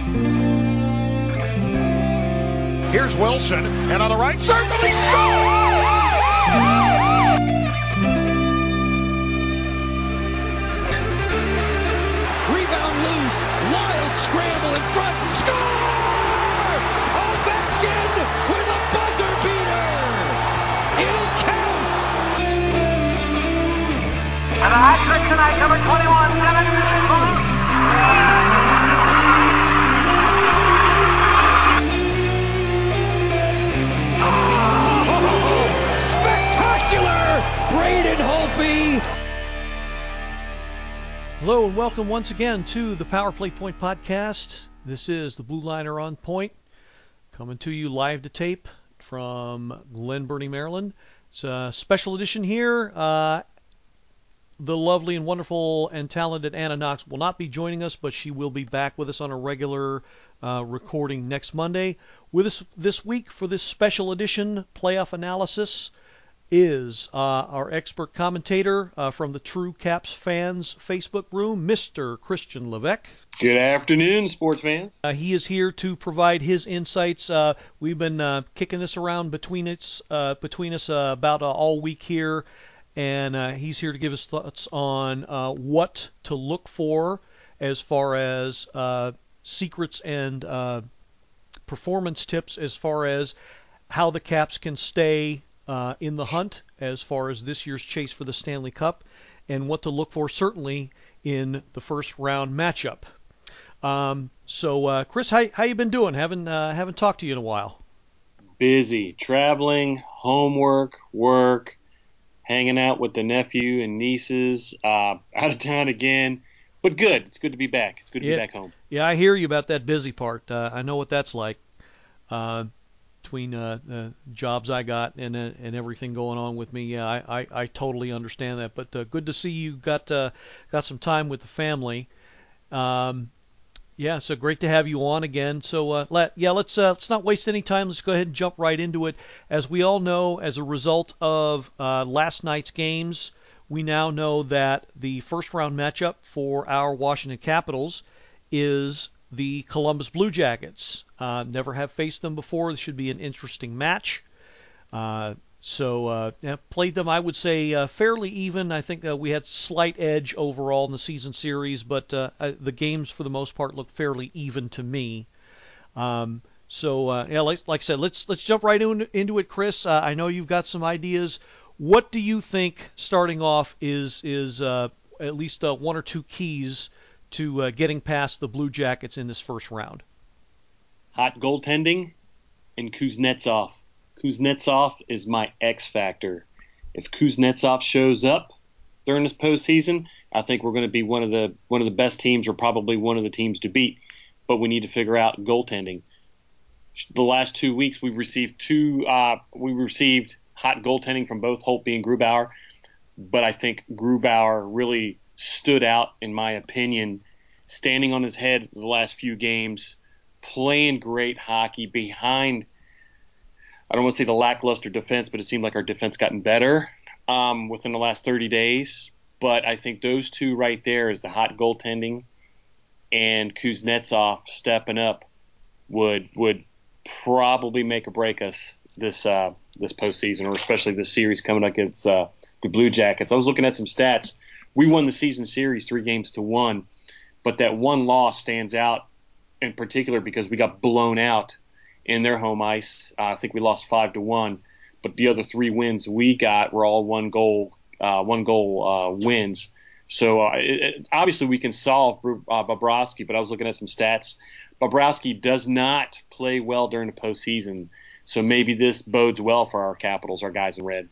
Here's Wilson, and on the right circle, he scores! Rebound loose, wild scramble in front, score! Ovechkin with a buzzer beater! It'll count! And the hat trick tonight, number 21, Simmons. Spectacular! Braden Holtby! Hello and welcome once again to the Power Play Point podcast. This is the Blue Liner on Point, coming to you live to tape from Glen Burnie, Maryland. It's a special edition here. The lovely and wonderful and talented Anna Knox will not be joining us, but she will be back with us on a regular recording next Monday. With us this week for this special edition playoff analysis is our expert commentator from the True Caps Fans Facebook room, Mr. Christian Levesque. Good afternoon, sports fans. He is here to provide his insights. We've been kicking this around between us about all week here, and he's here to give us thoughts on what to look for as far as secrets and performance tips as far as how the Caps can stay in the hunt as far as this year's chase for the Stanley Cup, and what to look for certainly in the first round matchup. So Chris, how you been doing? Haven't talked to you in a while. Busy, traveling, homework, work, hanging out with the nephew and nieces, out of town again, but good. It's good to be back. It's good to be back home. Yeah, I hear you about that busy part. I know what that's like. Between jobs I got and everything going on with me, yeah, I totally understand that. But good to see you got some time with the family. Yeah, so great to have you on again. So let's not waste any time. Let's go ahead and jump right into it. As we all know, as a result of last night's games, we now know that the first round matchup for our Washington Capitals is the Columbus Blue Jackets. Never have faced them before. This should be an interesting match. Played them, I would say, fairly even. I think we had slight edge overall in the season series, but the games for the most part look fairly even to me. Like I said, let's jump right into it, Chris. I know you've got some ideas. What do you think, starting off, is at least one or two keys to getting past the Blue Jackets in this first round? Hot goaltending and Kuznetsov. Kuznetsov is my X factor. If Kuznetsov shows up during this postseason, I think we're going to be one of the best teams, or probably one of the teams to beat. But we need to figure out goaltending. The last 2 weeks, we've received hot goaltending from both Holtby and Grubauer. But I think Grubauer really stood out, in my opinion, standing on his head the last few games, playing great hockey behind, I don't want to say the lackluster defense, but it seemed like our defense gotten better within the last 30 days. But I think those two right there, is the hot goaltending and Kuznetsov stepping up, would probably make or break us this postseason, or especially this series coming up against the Blue Jackets. I was looking at some stats. We won the season series 3-1, but that one loss stands out in particular because we got blown out in their home ice. I think we lost 5-1, but the other 3 wins we got were all one goal wins. So obviously we can solve Bobrovsky, but I was looking at some stats. Bobrovsky does not play well during the postseason, so maybe this bodes well for our Capitals, our guys in red.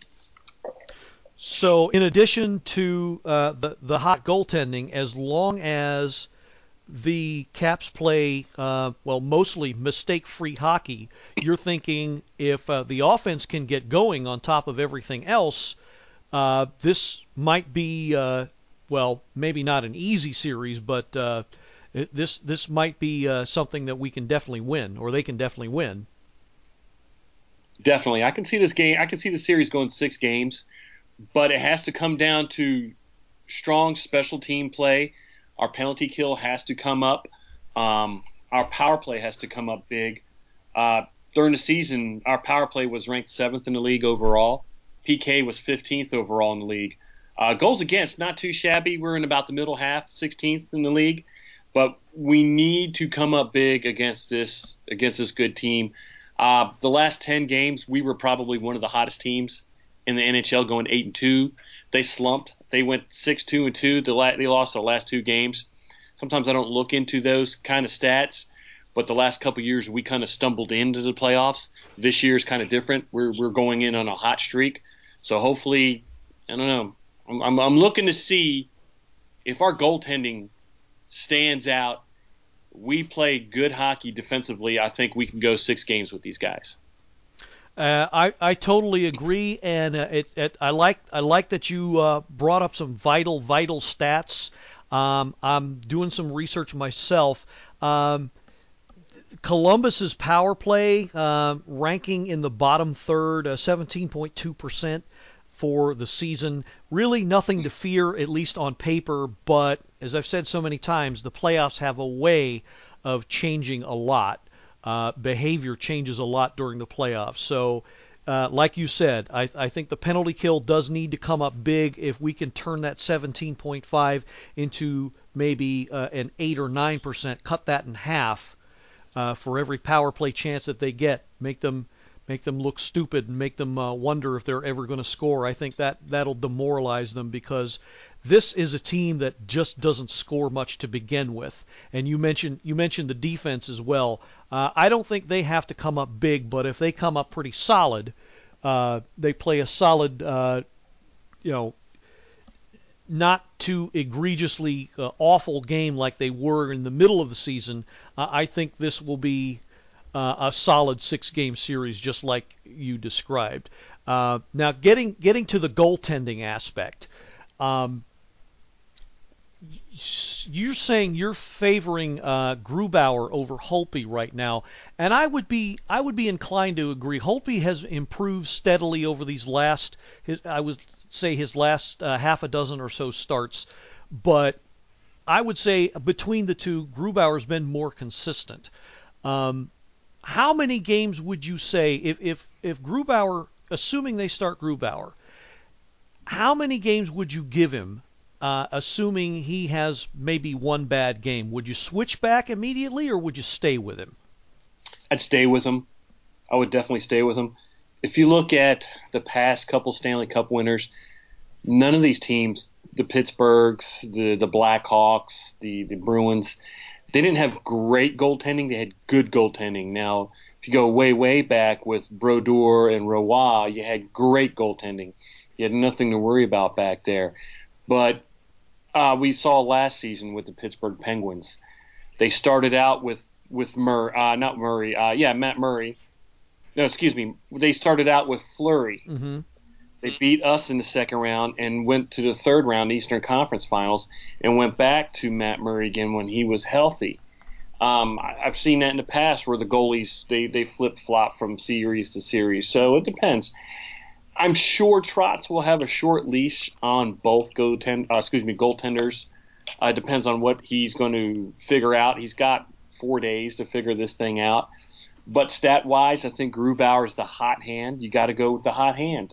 So in addition to the hot goaltending, as long as the Caps play, mostly mistake-free hockey, you're thinking if the offense can get going on top of everything else, this might be, maybe not an easy series, but this might be something that we can definitely win, or they can definitely win. Definitely. I can see this game. I can see the series going 6 games. But it has to come down to strong special team play. Our penalty kill has to come up. I our power play has to come up big. During the season, our power play was ranked 7th in the league overall. PK was 15th overall in the league. Goals against, not too shabby. We're in about the middle half, 16th in the league. But we need to come up big against this good team. The last 10 games, we were probably one of the hottest teams in the NHL, going 8-2. They slumped. They went 6-2-2. They lost their last 2 games. Sometimes I don't look into those kind of stats, but the last couple of years we kind of stumbled into the playoffs. This year is kind of different. We're going in on a hot streak, so hopefully, I don't know. I'm looking to see if our goaltending stands out. We play good hockey defensively. I think we can go 6 games with these guys. I totally agree, and I like that you brought up some vital stats. I'm doing some research myself. Columbus's power play ranking in the bottom third, 17.2% for the season. Really nothing to fear, at least on paper, but as I've said so many times, the playoffs have a way of changing a lot. Behavior changes a lot during the playoffs. So, like you said, I think the penalty kill does need to come up big. If we can turn that 17.5 into maybe an 8 or 9%, cut that in half for every power play chance that they get, make them look stupid and make them wonder if they're ever going to score. I think that'll demoralize them, because this is a team that just doesn't score much to begin with. And you mentioned the defense as well. I don't think they have to come up big, but if they come up pretty solid, they play a solid, not too egregiously awful game like they were in the middle of the season. I think this will be a solid 6-game series, just like you described. Now, getting to the goaltending aspect, you're saying you're favoring Grubauer over Holtby right now, and I would be inclined to agree. Holtby has improved steadily over these last his half a dozen or so starts, but I would say between the two, Grubauer's been more consistent. How many games would you say, if Grubauer, assuming they start Grubauer, how many games would you give him, assuming he has maybe one bad game? Would you switch back immediately, or would you stay with him? I'd stay with him. I would definitely stay with him. If you look at the past couple Stanley Cup winners, none of these teams, the Pittsburghs, the Blackhawks, the Bruins, they didn't have great goaltending. They had good goaltending. Now, if you go way, way back with Brodeur and Roy, you had great goaltending. You had nothing to worry about back there. But we saw last season with the Pittsburgh Penguins. They started out with Matt Murray. No, excuse me. They started out with Fleury. Mm-hmm. They beat us in the second round and went to the third round Eastern Conference Finals and went back to Matt Murray again when he was healthy. I've seen that in the past where the goalies, they flip-flop from series to series. So it depends. I'm sure Trotz will have a short leash on both goaltenders. It depends on what he's going to figure out. He's got 4 days to figure this thing out. But stat-wise, I think Grubauer is the hot hand. You got to go with the hot hand.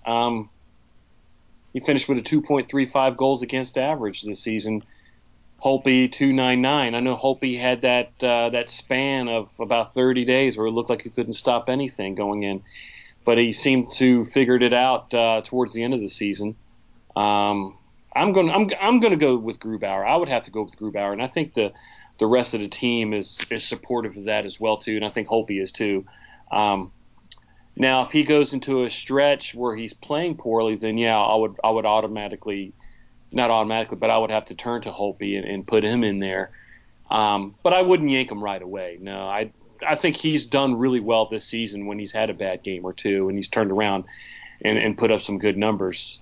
He finished with a 2.35 goals against average this season. Holtby 2.99. I know Holtby had that span of about 30 days where it looked like he couldn't stop anything going in, but he seemed to figured it out towards the end of the season. I'm gonna go with Grubauer. I would have to go with Grubauer, and I think the rest of the team is supportive of that as well too, and I think Holtby is too. Now, if he goes into a stretch where he's playing poorly, then yeah, I would not automatically, but I would have to turn to Holtby and put him in there. But I wouldn't yank him right away. No, I think he's done really well this season when he's had a bad game or two and he's turned around and put up some good numbers.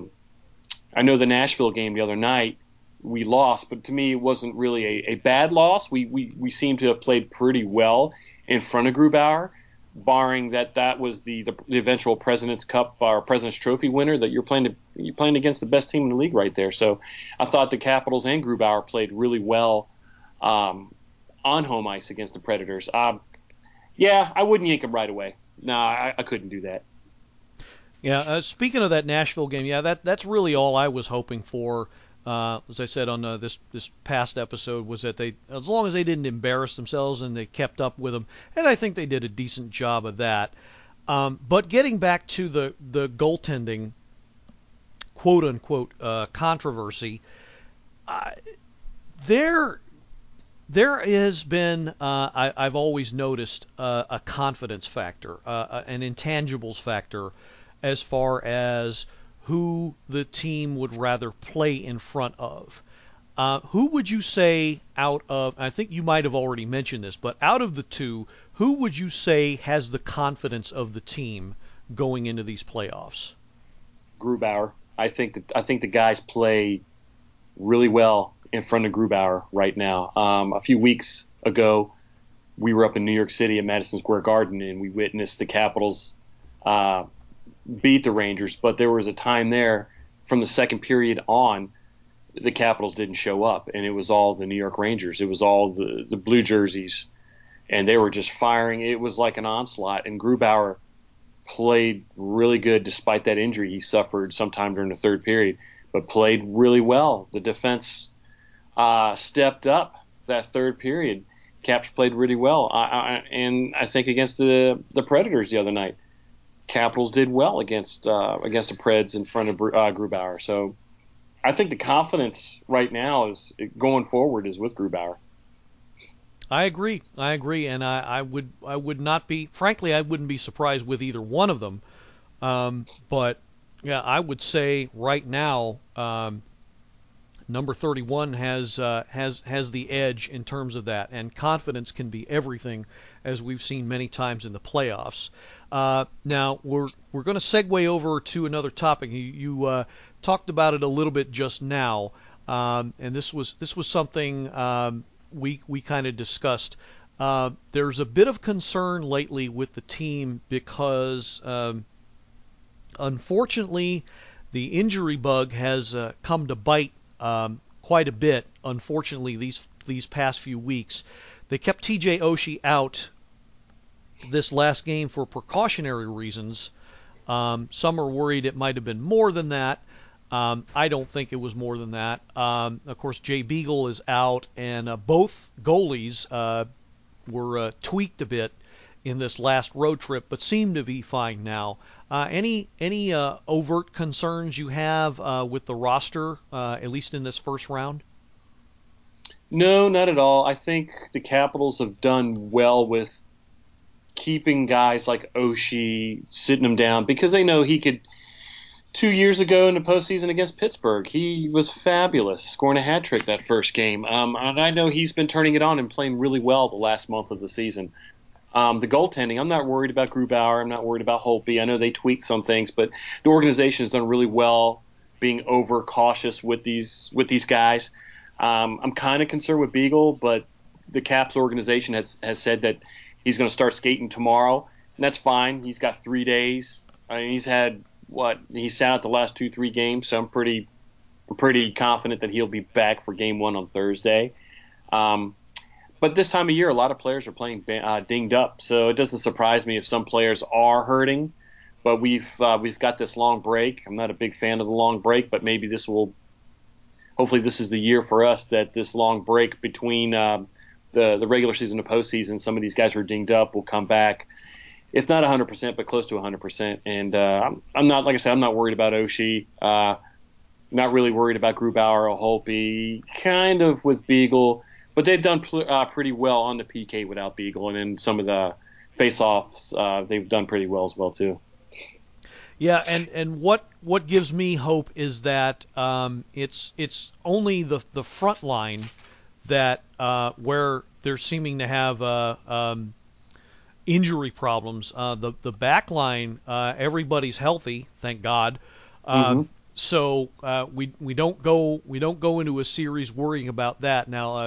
I know the Nashville game the other night we lost, but to me it wasn't really a bad loss. We seemed to have played pretty well in front of Grubauer, barring that was the eventual President's Cup or President's Trophy winner that you're playing against the best team in the league right there. So I thought the Capitals and Grubauer played really well. on home ice against the Predators. Yeah, I wouldn't yank them right away. No, I couldn't do that. Yeah, speaking of that Nashville game, yeah, that's really all I was hoping for. As I said on this past episode, was that they, as long as they didn't embarrass themselves and they kept up with them, and I think they did a decent job of that. But getting back to the goaltending, quote unquote, controversy, there has been, I've always noticed, a confidence factor, an intangibles factor, as far as who the team would rather play in front of. Who would you say out of, I think you might have already mentioned this, but out of the two, who would you say has the confidence of the team going into these playoffs? Grubauer. I think the guys play really well in front of Grubauer right now. A few weeks ago, we were up in New York City at Madison Square Garden, and we witnessed the Capitals beat the Rangers. But there was a time there from the second period on, the Capitals didn't show up, and it was all the New York Rangers. It was all the blue jerseys, and they were just firing. It was like an onslaught, and Grubauer played really good despite that injury he suffered sometime during the third period, but played really well. The defense stepped up that third period. Caps played really well, and I think against the Predators the other night, Capitals did well against the Preds in front of Grubauer. So I think the confidence right now is going forward is with Grubauer. I agree, and I would not be, frankly, I wouldn't be surprised with either one of them. But yeah, I would say right now, number 31 has the edge in terms of that, and confidence can be everything, as we've seen many times in the playoffs. Now we're going to segue over to another topic. You talked about it a little bit just now, and this was something we kind of discussed. There's a bit of concern lately with the team because unfortunately the injury bug has come to bite quite a bit. Unfortunately, these past few weeks, they kept TJ Oshie out this last game for precautionary reasons. Some are worried it might have been more than that. I don't think it was more than that. Of course, Jay Beagle is out, and both goalies were tweaked a bit in this last road trip, but seem to be fine now. Any overt concerns you have with the roster, at least in this first round? No, not at all. I think the Capitals have done well with keeping guys like Oshie, sitting him down, because they know he could. 2 years ago in the postseason against Pittsburgh, he was fabulous, scoring a hat trick that first game. And I know he's been turning it on and playing really well the last month of the season. The goaltending, I'm not worried about Grubauer. I'm not worried about Holtby. I know they tweaked some things, but the organization has done really well being over cautious with these guys. I'm kind of concerned with Beagle, but the Caps organization has said that he's going to start skating tomorrow, and that's fine. He's got 3 days. I mean, he's sat out the last 2-3 games, so I'm pretty confident that he'll be back for game 1 on Thursday. But this time of year, a lot of players are playing dinged up, so it doesn't surprise me if some players are hurting. But we've got this long break. I'm not a big fan of the long break, but maybe hopefully this is the year for us that this long break between the regular season and postseason, some of these guys who are dinged up will come back, if not 100%, but close to 100%. And I'm not, like I said, I'm not worried about Oshie. Not really worried about Grubauer or Holtby. Kind of with Beagle. But they've done pretty well on the PK without Beagle, and in some of the face-offs, they've done pretty well as well too. Yeah, and what gives me hope is that it's only the front line that where they're seeming to have injury problems. The back line, everybody's healthy, thank God. So we don't go into a series worrying about that. Now,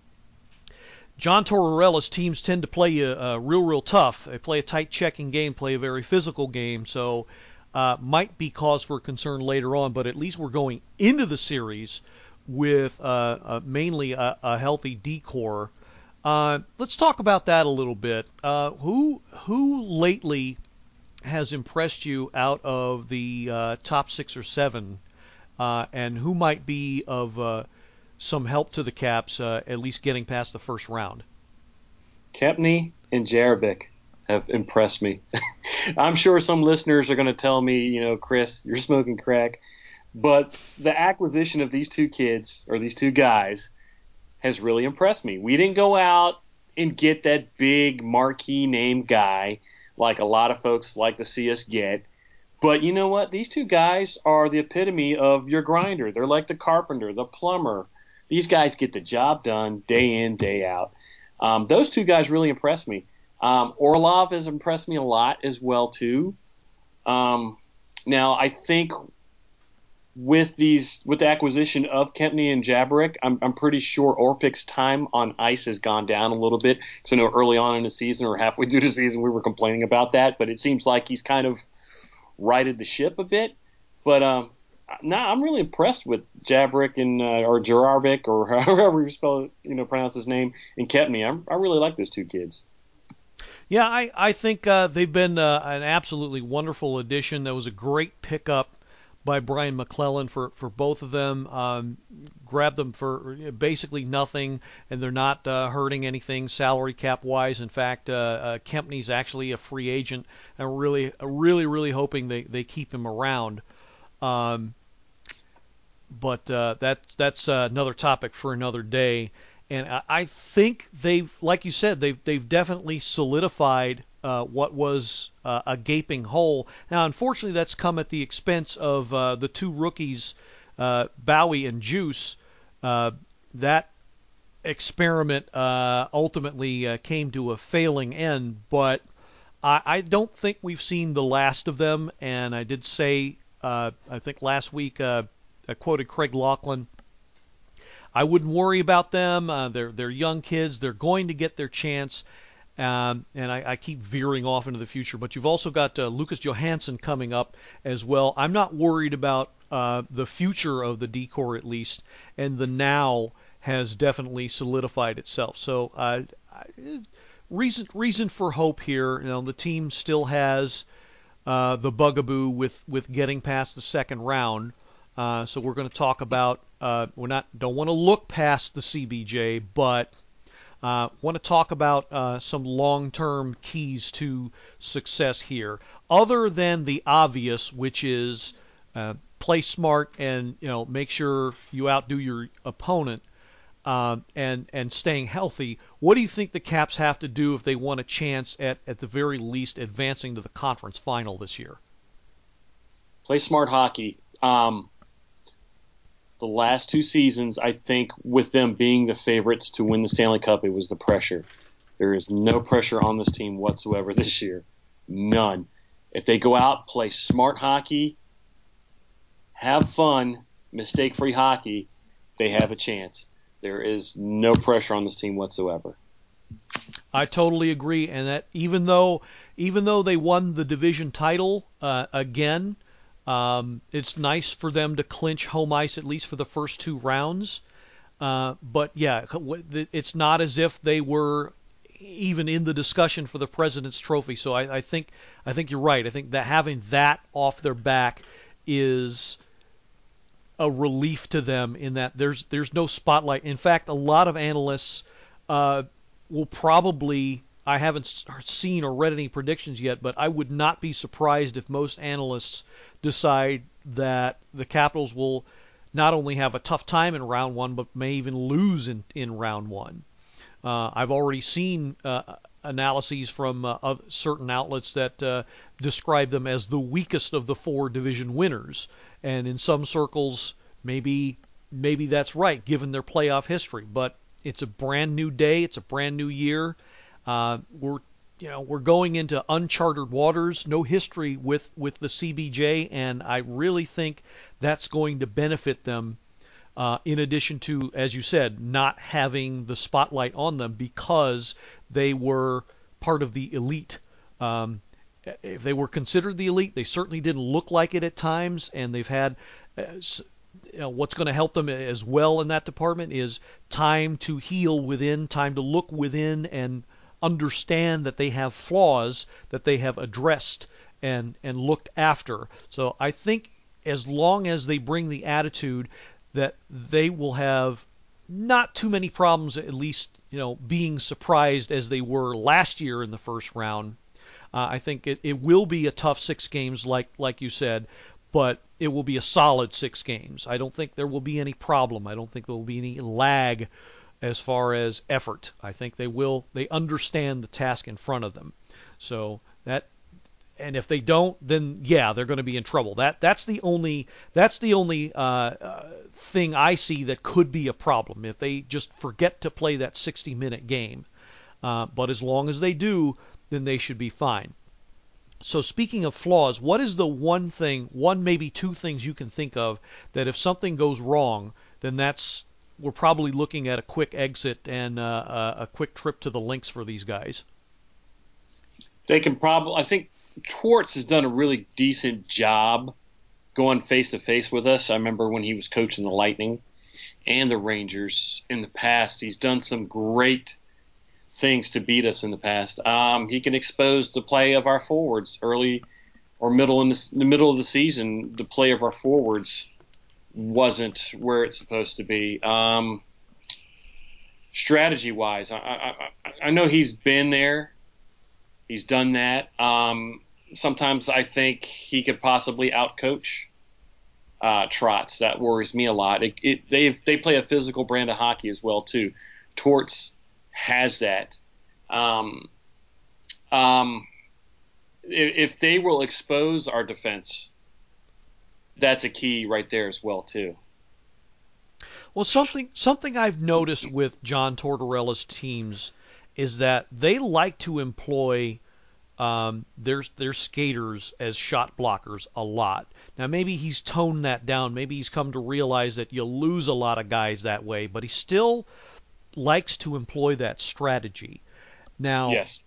John Tortorella's teams tend to play real tough. They play a tight checking game, play a very physical game, so might be cause for concern later on. But at least we're going into the series with mainly a healthy D-core. Let's talk about that a little bit. Who lately has impressed you out of the top 6 or 7, and who might be of some help to the Caps, at least getting past the first round? Kempny and Jarabik have impressed me. I'm sure some listeners are going to tell me, Chris, you're smoking crack. But the acquisition of these two kids, or these two guys, has really impressed me. We didn't go out and get that big marquee name guy like a lot of folks like to see us get. But you know what? These two guys are the epitome of your grinder. They're like the carpenter, the plumber. These guys get the job done day in, day out. Those two guys really impressed me. Orlov has impressed me a lot as well, too. Now, I think with the acquisition of Kempny and Jabarick, I'm pretty sure Orpik's time on ice has gone down a little bit. Because I know early on in the season or halfway through the season we were complaining about that, but it seems like he's kind of righted the ship a bit. But I'm really impressed with Jabarick and or Jarabik, or however you spell it, pronounce his name, and Kempny. I really like those two kids. Yeah, I think they've been an absolutely wonderful addition. That was a great pickup by Brian McClellan for both of them. Grabbed them for basically nothing, and they're not hurting anything salary cap wise. In fact, Kempney's actually a free agent, and we're really hoping they keep him around. But that's another topic for another day. And I think like you said, they've definitely solidified what was a gaping hole. Now, unfortunately, that's come at the expense of the two rookies, Bowie and Juice. That experiment ultimately came to a failing end, but I don't think we've seen the last of them. And I did say, I think last week, I quoted Craig Laughlin. I wouldn't worry about them. They're young kids. They're going to get their chance. And I keep veering off into the future. But you've also got Lucas Johansson coming up as well. I'm not worried about the future of the D-Corps, at least. And the now has definitely solidified itself. So reason for hope here. The team still has the bugaboo with getting past the second round. So we're going to talk about don't want to look past the CBJ, but want to talk about some long-term keys to success here, other than the obvious, which is play smart and make sure you outdo your opponent, and staying healthy. What do you think the Caps have to do if they want a chance at the very least advancing to the conference final this year? Play smart hockey. The last 2 seasons, I think, with them being the favorites to win the Stanley Cup, it was the pressure. There is no pressure on this team whatsoever this year. None. If they go out, play smart hockey, have fun, mistake-free hockey, they have a chance. There is no pressure on this team whatsoever. I totally agree, and that even though they won the division title again, it's nice for them to clinch home ice at least for the first 2 rounds. But yeah, it's not as if they were even in the discussion for the President's Trophy. So I think you're right. I think that having that off their back is a relief to them, in that there's no spotlight. In fact, a lot of analysts will probably, I haven't seen or read any predictions yet, but I would not be surprised if most analysts decide that the Capitals will not only have a tough time in round 1, but may even lose in round 1. I've already seen analyses from certain outlets that describe them as the weakest of the 4 division winners, and in some circles, maybe that's right given their playoff history. But it's a brand new day. It's a brand new year. We're going into uncharted waters, no history with the CBJ, and I really think that's going to benefit them, in addition to, as you said, not having the spotlight on them because they were part of the elite. If they were considered the elite, they certainly didn't look like it at times, and they've had what's going to help them as well in that department is time to heal within, time to look within and understand that they have flaws that they have addressed and looked after. So I think as long as they bring the attitude that they will have not too many problems, at least being surprised as they were last year in the first round. I think it will be a tough 6 games, like you said, but it will be a solid 6 games. I don't think there will be any problem. I don't think there will be any lag as far as effort. I think they understand the task in front of them. So that, and if they don't, then yeah, they're going to be in trouble. That's the only thing I see that could be a problem if they just forget to play that 60-minute game. But as long as they do, then they should be fine. So speaking of flaws, what is the one maybe two things you can think of that if something goes wrong, then we're probably looking at a quick exit and a quick trip to the links for these guys? They can I think Torts has done a really decent job going face to face with us. I remember when he was coaching the Lightning and the Rangers in the past. He's done some great things to beat us in the past. He can expose the play of our forwards early or middle in the middle of the season. The play of our forwards wasn't where it's supposed to be. Strategy wise, I know he's been there. He's done that. Sometimes I think he could possibly outcoach Trotz. That worries me a lot. They play a physical brand of hockey as well too. Torts has that. If they will expose our defense, that's a key right there as well too. Well, something I've noticed with John Tortorella's teams is that they like to employ their skaters as shot blockers a lot. Now, maybe he's toned that down. Maybe he's come to realize that you lose a lot of guys that way, but he still likes to employ that strategy. Now, yes.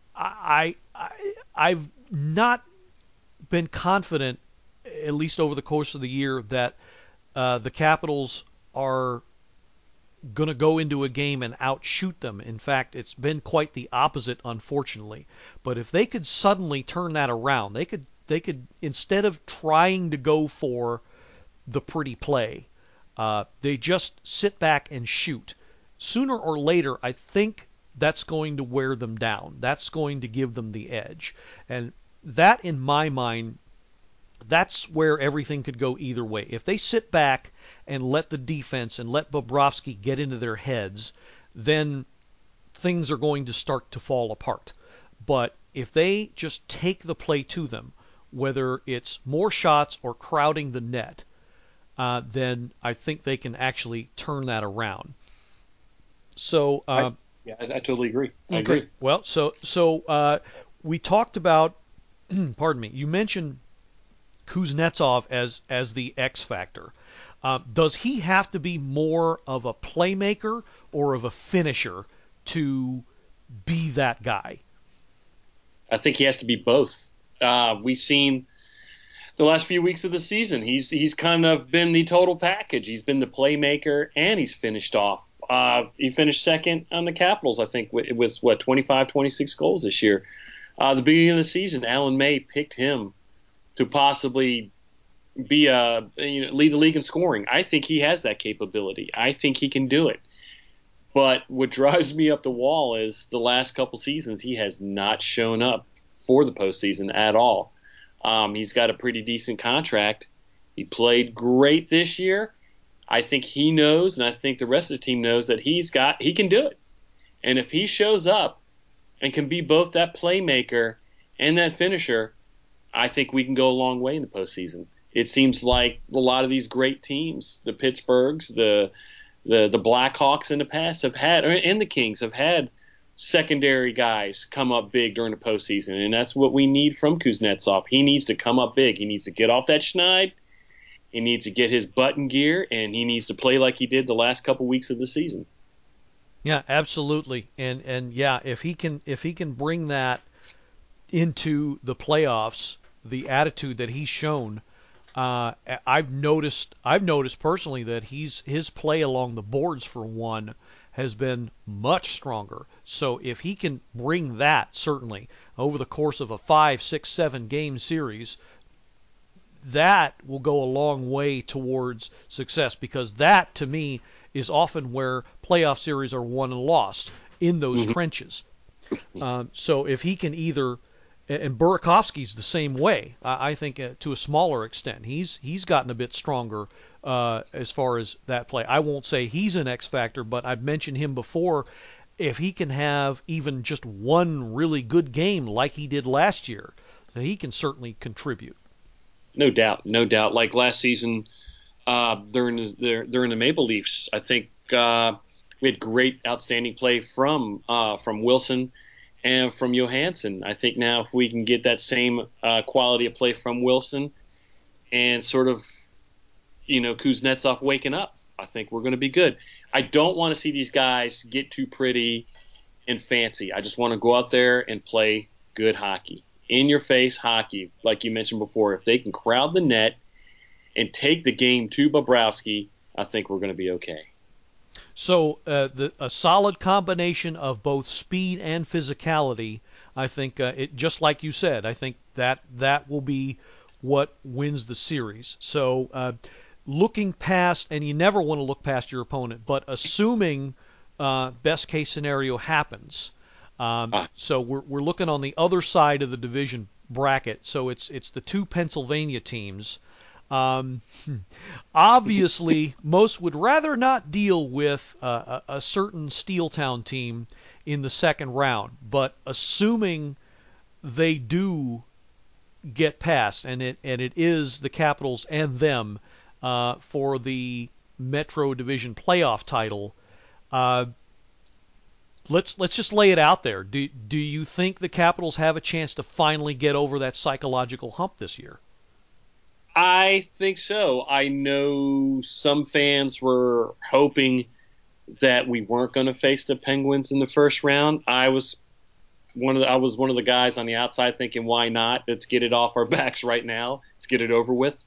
I've not been confident, at least over the course of the year, that the Capitals are going to go into a game and outshoot them. In fact, it's been quite the opposite, unfortunately. But if they could suddenly turn that around, they could instead of trying to go for the pretty play, they just sit back and shoot. Sooner or later, I think that's going to wear them down. That's going to give them the edge. And that, in my mind, that's where everything could go either way. If they sit back and let the defense and let Bobrovsky get into their heads, then things are going to start to fall apart. But if they just take the play to them, whether it's more shots or crowding the net, then I think they can actually turn that around. So I totally agree. I agree. Well, so we talked about, pardon me, you mentioned Kuznetsov as the X factor. Does he have to be more of a playmaker or of a finisher to be that guy? I think he has to be both. We've seen the last few weeks of the season, he's kind of been the total package. He's been the playmaker and he's finished off. He finished second on the Capitals, I think, with 25, 26 goals this year. The beginning of the season, Alan May picked him to possibly be lead the league in scoring. I think he has that capability. I think he can do it. But what drives me up the wall is the last couple seasons he has not shown up for the postseason at all. He's got a pretty decent contract. He played great this year. I think he knows, and I think the rest of the team knows that he can do it. And if he shows up and can be both that playmaker and that finisher, I think we can go a long way in the postseason. It seems like a lot of these great teams, the Pittsburghs, the Blackhawks in the past have had, and the Kings have had secondary guys come up big during the postseason, and that's what we need from Kuznetsov. He needs to come up big. He needs to get off that schneid. He needs to get his butt in gear, and he needs to play like he did the last couple weeks of the season. Yeah, absolutely. And yeah, if he can bring that into the playoffs, the attitude that he's shown, I've noticed personally that his play along the boards for one has been much stronger. So if he can bring that certainly over the course of a 5, 6, 7 game series, that will go a long way towards success, because that to me is often where playoff series are won and lost, in those trenches. So if he can either, and Burakovsky's the same way, I think to a smaller extent. He's gotten a bit stronger as far as that play. I won't say he's an X factor, but I've mentioned him before. If he can have even just one really good game like he did last year, then he can certainly contribute. No doubt, no doubt. Like last season, during the Maple Leafs, I think we had great, outstanding play from Wilson and from Johansson. I think now if we can get that same quality of play from Wilson and sort of, Kuznetsov waking up, I think we're going to be good. I don't want to see these guys get too pretty and fancy. I just want to go out there and play good hockey. In-your-face hockey, like you mentioned before. If they can crowd the net and take the game to Bobrovsky, I think we're going to be okay. So a solid combination of both speed and physicality, I think, just like you said, I think that will be what wins the series. So looking past, and you never want to look past your opponent, but assuming best case scenario happens, so we're looking on the other side of the division bracket. So it's the two Pennsylvania teams. Obviously, most would rather not deal with a certain Steeltown team in the second round, but assuming they do get past, and it is the Capitals and them for the Metro Division playoff title. Let's just lay it out there. Do you think the Capitals have a chance to finally get over that psychological hump this year? I think so. I know some fans were hoping that we weren't going to face the Penguins in the first round. I was one of the guys on the outside thinking, why not? Let's get it off our backs right now. Let's get it over with.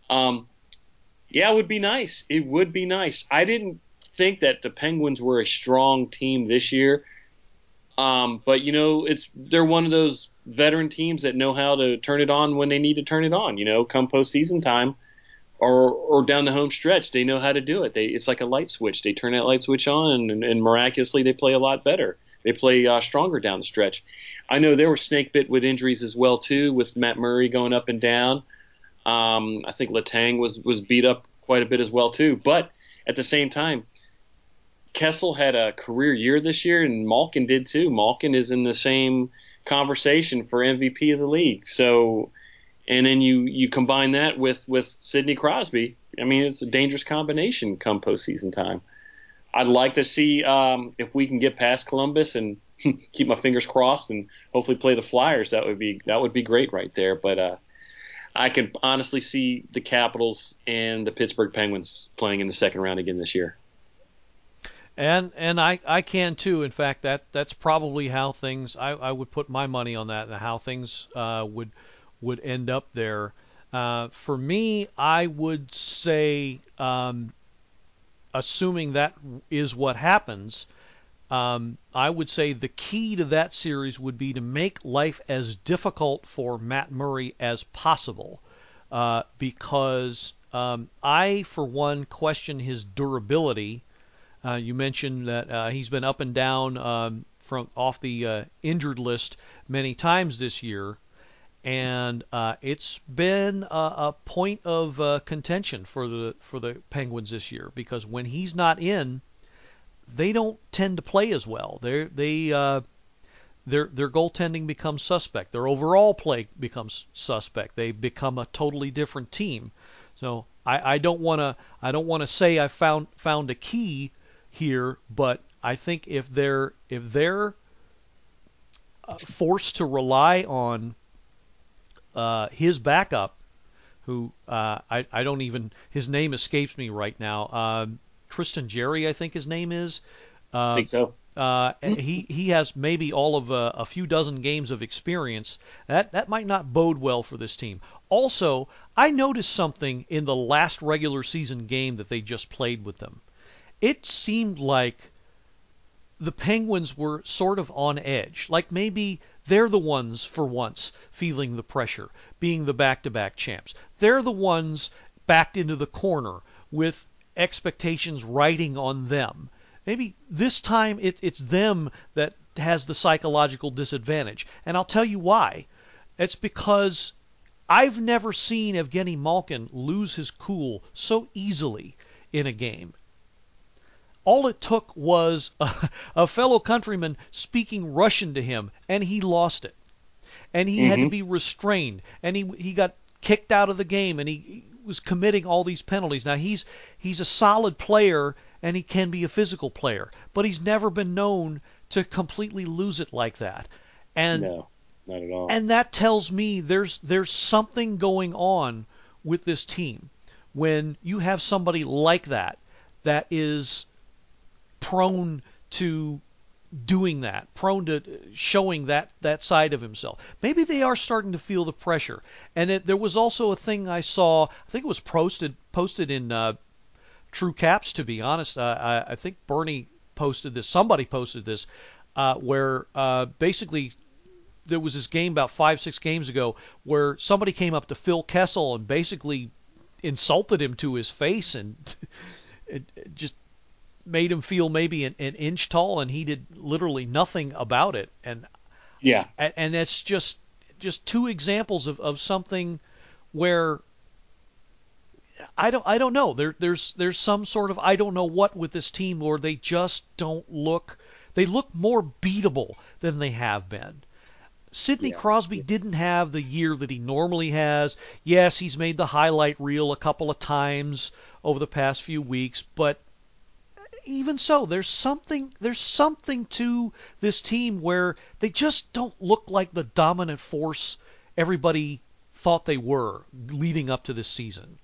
Yeah, it would be nice. It would be nice. I didn't think that the Penguins were a strong team this year. But they're one of those veteran teams that know how to turn it on when they need to turn it on. Come postseason time or down the home stretch, they know how to do it. It's like a light switch. They turn that light switch on, and miraculously they play a lot better. They play stronger down the stretch. I know they were snake bit with injuries as well too, with Matt Murray going up and down. I think Letang was beat up quite a bit as well too. But at the same time, Kessel had a career year this year, and Malkin did too. Malkin is in the same conversation for MVP of the league. So, and then you combine that with Sidney Crosby. I mean, it's a dangerous combination come postseason time. I'd like to see if we can get past Columbus and keep my fingers crossed and hopefully play the Flyers. That would be great right there. But I could honestly see the Capitals and the Pittsburgh Penguins playing in the second round again this year. And I can too. In fact, that's probably how things. I would put my money on that, and how things would end up there. For me, I would say, assuming that is what happens, I would say the key to that series would be to make life as difficult for Matt Murray as possible, because I, for one, question his durability. You mentioned that he's been up and down from off the injured list many times this year, and it's been a point of contention for the Penguins this year, because when he's not in, they don't tend to play as well. Their goaltending becomes suspect. Their overall play becomes suspect. They become a totally different team. So I don't want to say I found a key here, but I think if they're forced to rely on his backup, who I don't even, his name escapes me right now, Tristan Jarry, I think his name is. I think so. He has maybe all of a few dozen games of experience. That might not bode well for this team. also, I noticed something in the last regular season game that they just played with them. It seemed like the Penguins were sort of on edge. Like maybe they're the ones, for once, feeling the pressure, being the back-to-back champs. They're the ones backed into the corner with expectations riding on them. Maybe this time it's them that has the psychological disadvantage. And I'll tell you why. It's because I've never seen Evgeny Malkin lose his cool so easily in a game. All it took was a fellow countryman speaking Russian to him, and he lost it. And he had to be restrained, and he got kicked out of the game, and he was committing all these penalties. Now he's a solid player, and he can be a physical player, but he's never been known to completely lose it like that. And No, not at all. and that tells me there's something going on with this team when you have somebody like that is prone to doing that, prone to showing that side of himself. Maybe they are starting to feel the pressure. And there was also a thing I saw, I think it was posted in True Caps, to be honest. I think Bernie posted this, somebody posted this, where basically there was this game about 5-6 games ago where somebody came up to Phil Kessel and basically insulted him to his face and it just made him feel maybe an inch tall, and he did literally nothing about it. And Yeah. and it's just two examples of something where I don't know. There's some sort of I don't know what with this team where they just don't look. They look more beatable than they have been. Sidney Crosby didn't have the year that he normally has. Yes, he's made the highlight reel a couple of times over the past few weeks, but even so, there's something to this team where they just don't look like the dominant force everybody thought they were leading up to this season.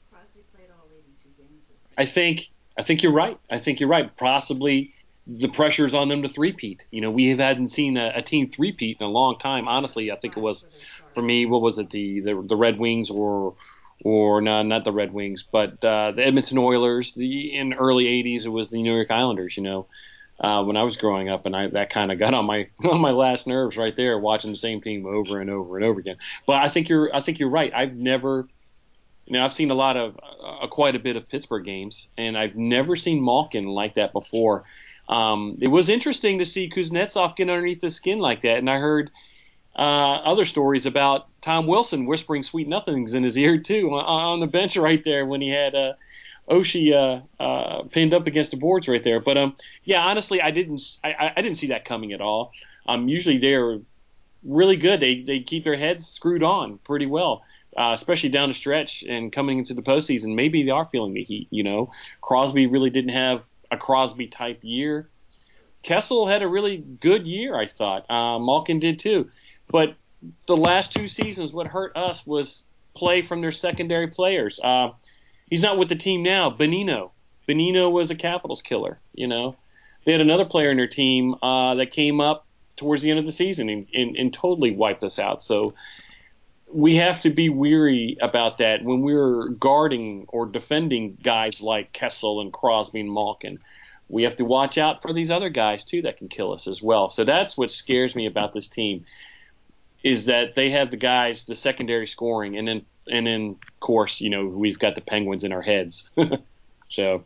I think you're right. I think you're right. Possibly the pressure's on them to three-peat. You know, we hadn't seen a team three-peat in a long time. Honestly, I think it was, for me, what was it, the Red Wings or no, not the Red Wings, but the Edmonton Oilers. In the early 80s, it was the New York Islanders, you know, when I was growing up. And that kind of got on my last nerves right there, watching the same team over and over and over again. But I think you're right. I've seen quite a bit of Pittsburgh games, and I've never seen Malkin like that before. It was interesting to see Kuznetsov get underneath the skin like that, and I heard other stories about Tom Wilson whispering sweet nothings in his ear too on the bench right there when he had Oshie pinned up against the boards right there. But honestly, I didn't see that coming at all. Usually they're really good. They keep their heads screwed on pretty well, especially down the stretch and coming into the postseason. Maybe they are feeling the heat. You know, Crosby really didn't have a Crosby type year. Kessel had a really good year, I thought. Malkin did too. But the last two seasons, what hurt us was play from their secondary players. He's not with the team now. Bonino was a Capitals killer, you know. They had another player in their team that came up towards the end of the season and totally wiped us out. So we have to be weary about that when we're guarding or defending guys like Kessel and Crosby and Malkin. We have to watch out for these other guys, too, that can kill us as well. So that's what scares me about this team, is that they have the guys, the secondary scoring, and then of course, you know, we've got the Penguins in our heads. So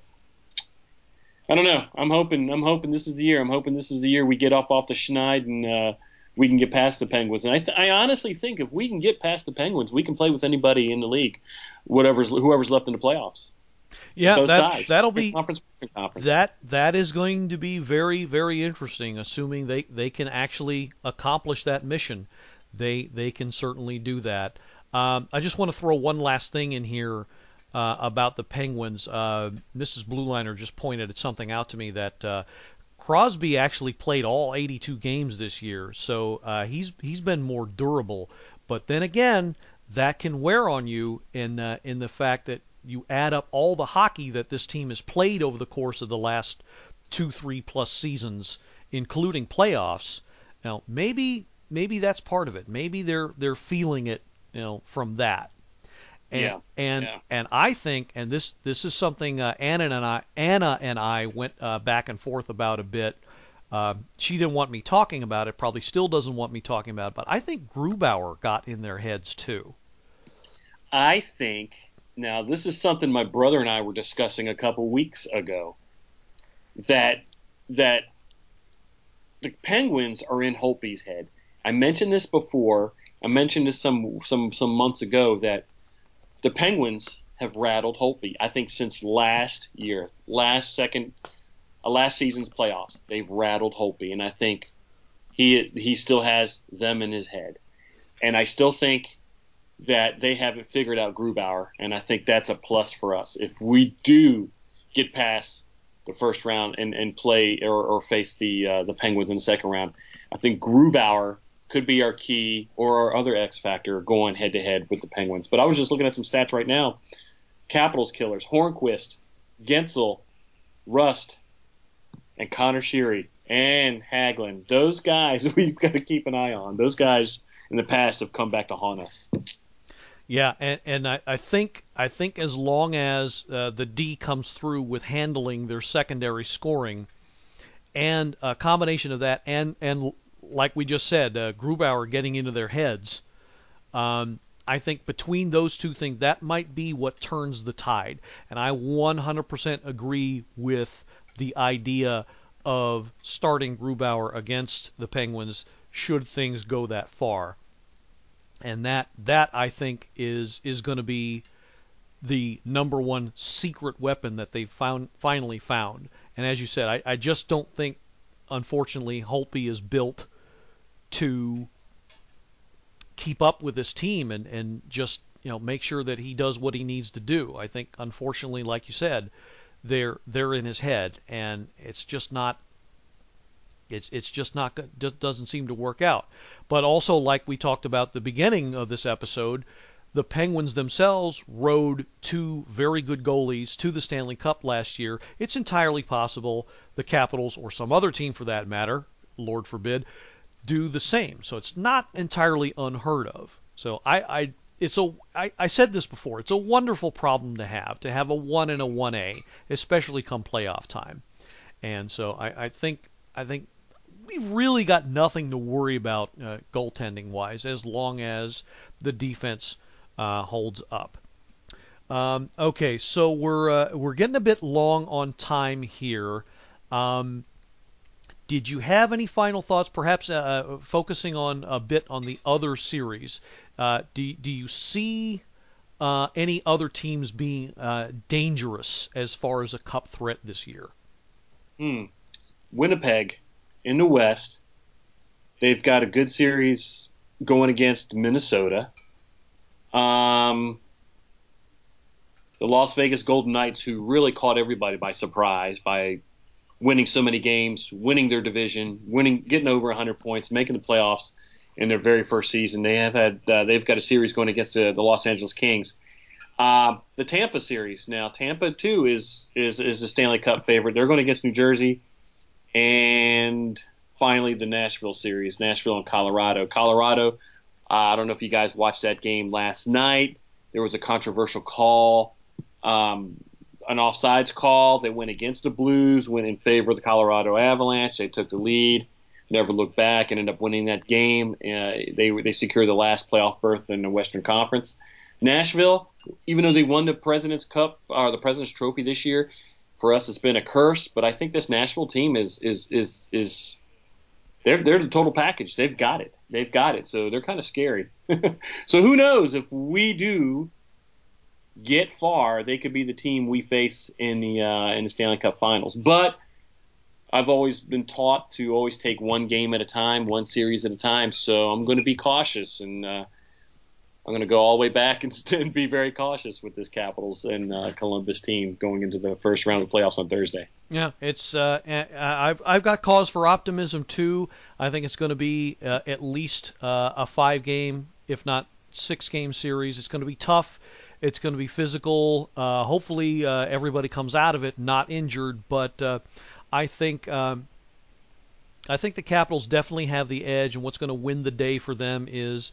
I don't know. I'm hoping this is the year. I'm hoping this is the year we get off the schneid and we can get past the Penguins. And I honestly think if we can get past the Penguins, we can play with anybody in the league, whoever's left in the playoffs. Yeah, that'll be conference. that is going to be very, very interesting. Assuming they can actually accomplish that mission, they can certainly do that. I just want to throw one last thing in here about the Penguins. Mrs. Blueliner just pointed something out to me that Crosby actually played all 82 games this year, so he's been more durable. But then again, that can wear on you in the fact that you add up all the hockey that this team has played over the course of the last 2-3+ seasons, including playoffs. Now, maybe that's part of it. Maybe they're feeling it, you know, from that. And I think, and this is something Anna and I went back and forth about a bit. She didn't want me talking about it, probably still doesn't want me talking about it, but I think Grubauer got in their heads too. I think, now this is something my brother and I were discussing a couple weeks ago, that the Penguins are in Holtby's head. I mentioned this before. I mentioned this some months ago, that the Penguins have rattled Holtby. I think since last season's playoffs, they've rattled Holtby, and I think he still has them in his head. And I still think that they haven't figured out Grubauer, and I think that's a plus for us. If we do get past the first round and play or face the Penguins in the second round, I think Grubauer could be our key or our other X factor going head-to-head with the Penguins. But I was just looking at some stats right now. Capitals killers: Hornquist, Gensel, Rust, and Connor Sheary, and Hagelin. Those guys we've got to keep an eye on. Those guys in the past have come back to haunt us. Yeah, and I think as long as the D comes through with handling their secondary scoring, and a combination of that, and like we just said, Grubauer getting into their heads, I think between those two things, that might be what turns the tide. And I 100% agree with the idea of starting Grubauer against the Penguins should things go that far. And that I think is going to be the number one secret weapon that they've finally found. And as you said, I just don't think, unfortunately, Holtby is built to keep up with this team and just make sure that he does what he needs to do. I think, unfortunately, like you said, they're in his head, and it's just not. It's just not, doesn't seem to work out. But also, like we talked about at the beginning of this episode, the Penguins themselves rode two very good goalies to the Stanley Cup last year. It's entirely possible the Capitals, or some other team for that matter, Lord forbid, do the same. So it's not entirely unheard of. So I said this before. It's a wonderful problem to have a 1 and a 1A, especially come playoff time. And so I think we've really got nothing to worry about goaltending wise, as long as the defense holds up. Okay, so we're getting a bit long on time here. Did you have any final thoughts, perhaps focusing on a bit on the other series? Do you see any other teams being dangerous as far as a cup threat this year? Winnipeg in the West. They've got a good series going against Minnesota. The Las Vegas Golden Knights, who really caught everybody by surprise by winning so many games, winning their division, getting over 100 points, making the playoffs in their very first season. They've got a series going against the Los Angeles Kings. The Tampa series now. Tampa too is a Stanley Cup favorite. They're going against New Jersey, and finally the Nashville series, Nashville and Colorado. Colorado. I don't know if you guys watched that game last night. There was a controversial call. An offsides call. They went against the Blues, went in favor of the Colorado Avalanche. They took the lead, never looked back, and ended up winning that game. They secured the last playoff berth in the Western Conference. Nashville, even though they won the President's Cup or the President's Trophy this year, for us it's been a curse. But I think this Nashville team is they're the total package. They've got it. So they're kind of scary. So who knows, if we do get far, they could be the team we face in the Stanley Cup Finals. But I've always been taught to always take one game at a time, one series at a time. So I'm going to be cautious, and I'm going to go all the way back and be very cautious with this Capitals and Columbus team going into the first round of the playoffs on Thursday. Yeah, it's I've got cause for optimism too. I think it's going to be at least a 5-game, if not 6-game series. It's going to be tough. It's going to be physical. Hopefully, everybody comes out of it not injured. But I think the Capitals definitely have the edge, and what's going to win the day for them is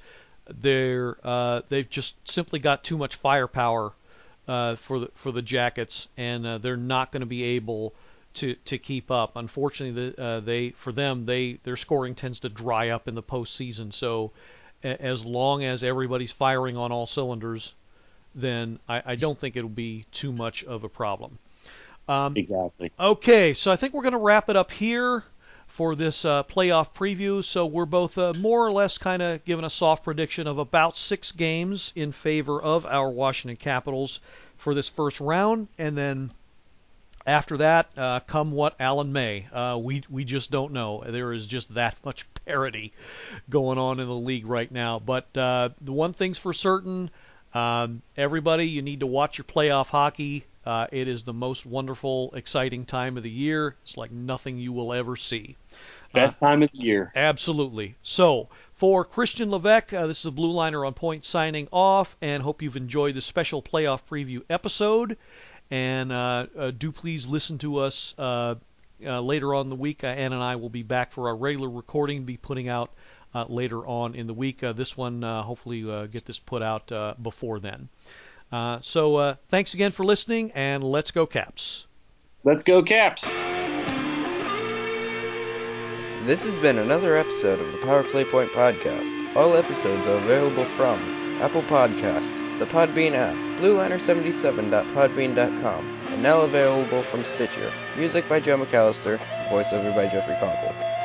they've just simply got too much firepower for the Jackets, and they're not going to be able to keep up. Unfortunately, their scoring tends to dry up in the postseason. So as long as everybody's firing on all cylinders, then I don't think it'll be too much of a problem. Exactly. Okay, so I think we're going to wrap it up here for this playoff preview. So we're both more or less kind of giving a soft prediction of about 6 games in favor of our Washington Capitals for this first round, and then after that, come what Allen may. We just don't know. There is just that much parity going on in the league right now. But the one thing's for certain, everybody, you need to watch your playoff hockey. It is the most wonderful, exciting time of the year. It's like nothing you will ever see. Best time of the year. Absolutely. So, for Christian Levesque, this is a Blue Liner on Point signing off, and hope you've enjoyed this special playoff preview episode. And do please listen to us later on in the week. Ann and I will be back for our regular recording, be putting out later on in the week. This one, hopefully, get this put out before then. So thanks again for listening, and let's go Caps. Let's go Caps. This has been another episode of the Power Play Point Podcast. All episodes are available from Apple Podcasts, the Podbean app, BlueLiner77.podbean.com, and now available from Stitcher. Music by Joe McAllister, voiceover by Jeffrey Conkle.